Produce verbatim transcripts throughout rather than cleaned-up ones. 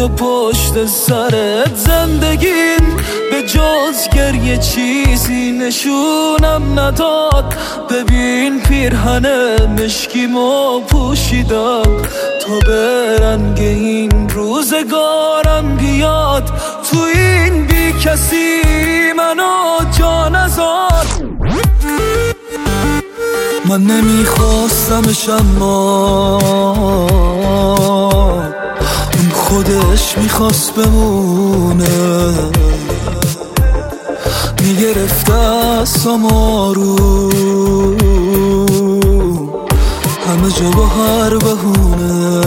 دنیا پشت سرت. زندگیم به جز گریه چیزی نشونم نداد. ببین پیرهن مشکیمو پوشیدم تا به رنگ این روزگارم بیاد. تو این بی کسی منو جا نذار. من نمیخواستمش اما اون خودش میخواست بمونه. میگرفت دستامو رو همه جا با هر بهونه.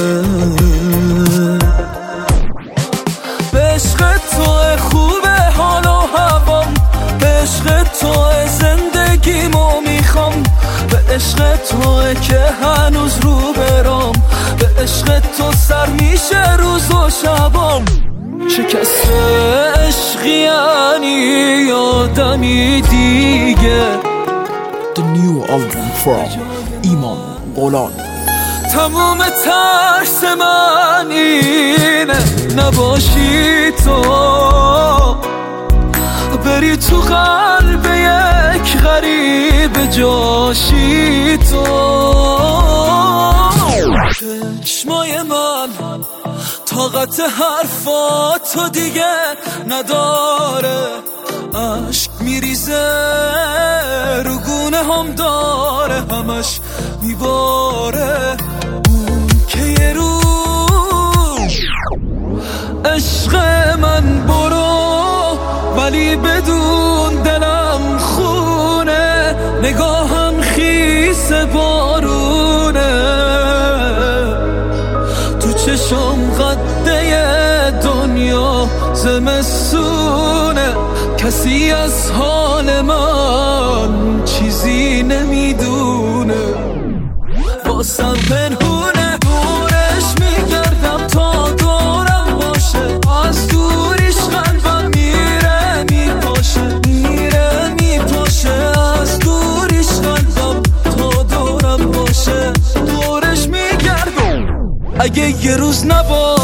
به عشق تو خوبه حال و هوام، به عشق تو زندگیمو میخوام، به عشق تو که هنوز رو برام، به عشق تو سر میشه روز و شبام. شکست عشقی یعنی آدمی دیگه. The new album from ایمان غولان. تموم ترس من اینه نباشی تو، بری تو قلب یک غریب جاشی تو. چشمای من طاقت حرفاتو دیگه نداره، عشق میریزه رو گونه هم داره، همش میباره. اون که یه رو عشق من برو، ولی بدون دلم خونه، نگاهم خیس بارونه، تو چشم قده دنیا زمستونه. کسی از حال من چیزی نمیدونه، واسم پنهونه. دورش میگردم تا دورم باشه، از دوریش قلبم میره میپاشه، میره میپاشه. از دوریش قلبم تا دورم باشه، دورش میگردم. اگه یه روز نباشه